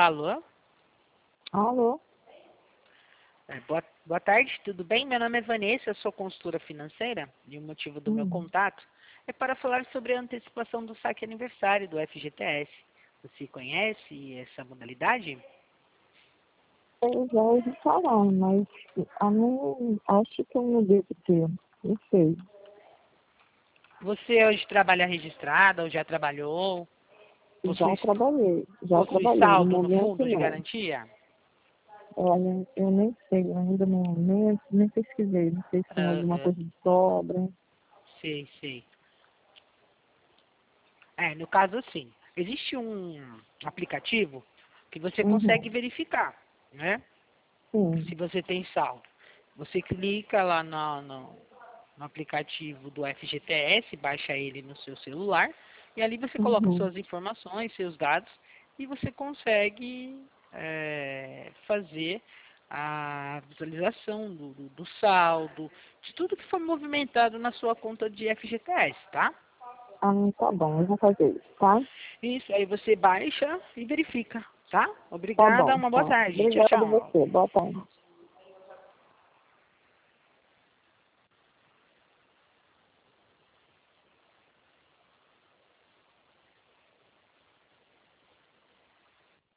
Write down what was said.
Alô? Alô? Boa tarde, tudo bem? Meu nome é Vanessa, eu sou consultora financeira e o motivo do meu contato é para falar sobre a antecipação do saque aniversário do FGTS. Você conhece essa modalidade? Eu já ouvi falar, mas acho que eu não devo ter. Não sei. Você hoje trabalha registrada ou já trabalhou? Já trabalhei. Possui No saldo no momento, fundo de não. garantia? Olha, eu nem sei, eu ainda nem pesquisei. Não sei se tem alguma Aham, coisa de sobra. sei. No caso, sim. Existe um aplicativo que você consegue Uhum. verificar, né? Se Sim. você tem saldo. Você clica lá no aplicativo do FGTS, baixa ele no seu celular, e ali você coloca Uhum. suas informações, seus dados, e você consegue fazer a visualização do saldo, de tudo que foi movimentado na sua conta de FGTS, tá? Ah, tá bom, eu vou fazer isso, tá? Isso, aí você baixa e verifica, tá? Tá Obrigada, bom, uma boa tá. tarde. Tchau, Obrigada a tchau. você. Boa tarde.